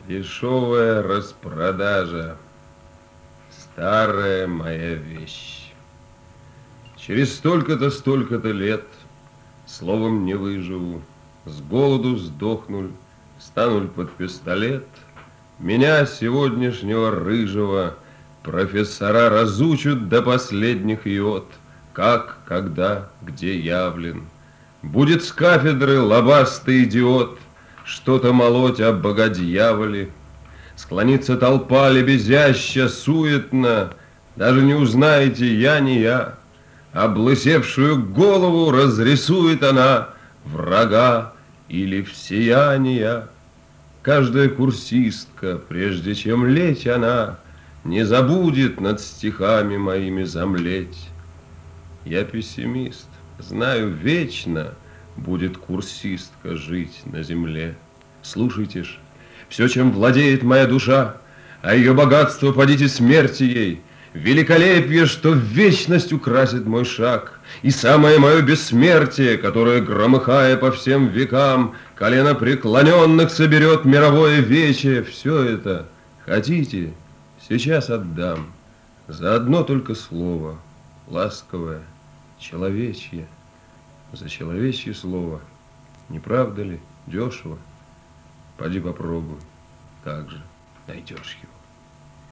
Дешевая распродажа, старая моя вещь. Через столько-то лет, словом, не выживу, с голоду сдохнуль, стануль под пистолет. Меня, сегодняшнего рыжего, профессора разучат до последних йод, как, когда, где явлен. Будет с кафедры лобастый идиот что-то молоть о богодьяволе. Склонится толпа лебезяща, суетно, даже не узнаете, я не я. Облысевшую голову разрисует она врага или всеяния. Каждая курсистка, прежде чем лечь она, не забудет над стихами моими замлеть. Я пессимист, знаю, вечно будет курсистка жить на земле. Слушайте ж, все, чем владеет моя душа, а ее богатство подите смерти ей, великолепие, что в вечность украсит мой шаг, и самое мое бессмертие, которое, громыхая по всем векам, колено преклоненных соберет мировое вече, все это, хотите, сейчас отдам, за одно только слово, ласковое, человечье, за человечье слово, не правда ли, дешево? Поди попробуй, так же найдешь его.